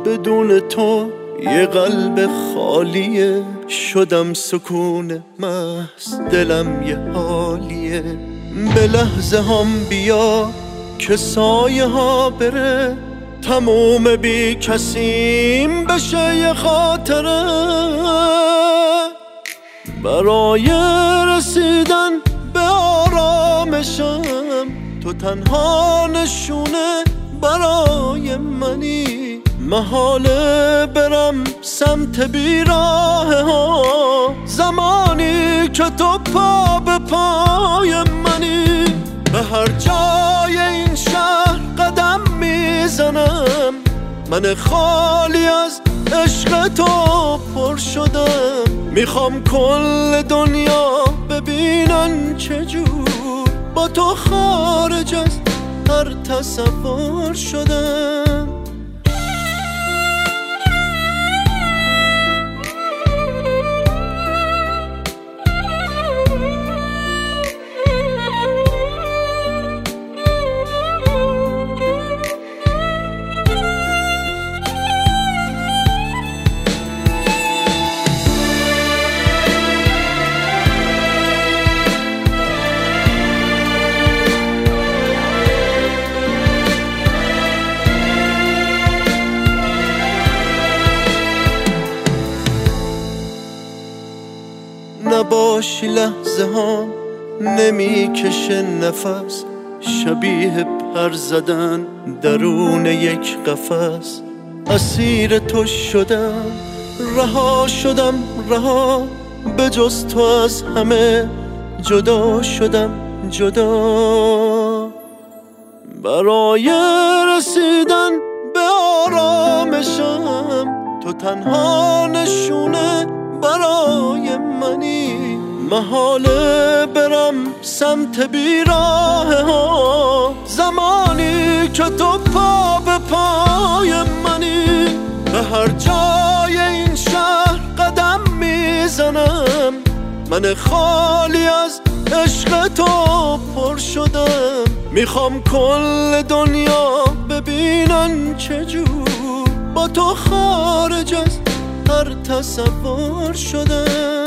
بدون تو یه قلب خالیه، شدم سکون محض، دلم یه حالیه. به لحظه هم بیا که سایه ها بره، تموم بی کسیم بشه یه خاطره. برای رسیدن به آرامشم تو تنها نشونه برای منی. محاله برم سمت بیراه ها، زمانی که تو پا به پای منی. به هر جای این شهر قدم میزنم، من خالی از عشق تو پر شدم. میخوام کل دنیا ببینن چجور با تو خارج از هر تصور شدم. نباشی لحظه ها نمیکشه نفس، شبیه پر زدن درون یک قفس. اسیر تو شدم، رها شدم رها، به جز تو از همه جدا شدم جدا. برای رسیدن به آرامشم تو تنها نشونه برای منی. محاله برم سمت بیراه ها، زمانی که تو پا به پای منی. به هر جای این شهر قدم میزنم، من خالی از عشق تو پر شدم. میخوام کل دنیا ببینن چجور با تو خارج از هر تصور شدم.